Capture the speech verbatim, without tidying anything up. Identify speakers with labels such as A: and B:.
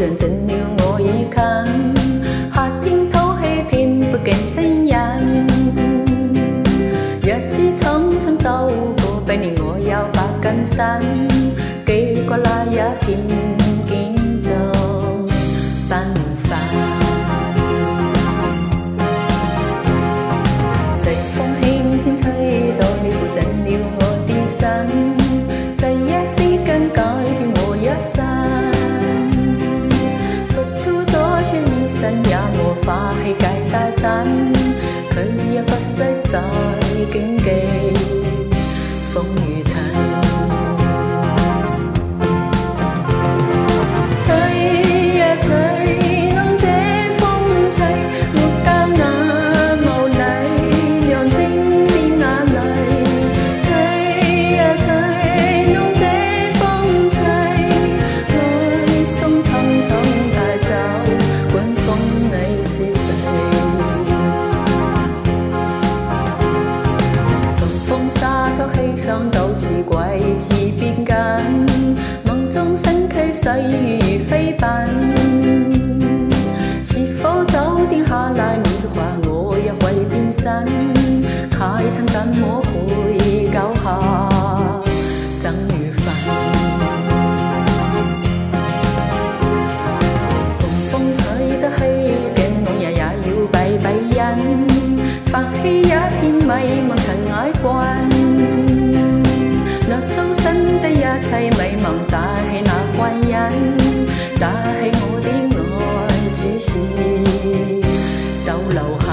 A: 人整了我一看，夏天透氣甜不見聲人。日子匆匆走過，百年我有百根山，記掛那一片建造繽紛。隨風輕輕吹到，你會震了我的心，這一時間改變我一生。付出多少一生也無法去計大讚，佢也不惜再荊棘風雨塵。吹呀吹，讓這風吹，我家眼無淚，亮晶的眼淚。吹呀吹，讓這風吹，愛送氹氹帶走，管風你是誰？從風沙洲氣象到是季節變緊，夢中升起細雨飛奔。是否早點下來你的話我也會變身，慨嘆怎麼會搞下爭與分。cùng風吹得起嘅我日日要閉閉忍，發起一片迷茫塵埃關。那周身的一切美夢打起那幻影，打起我的愛只是逗留。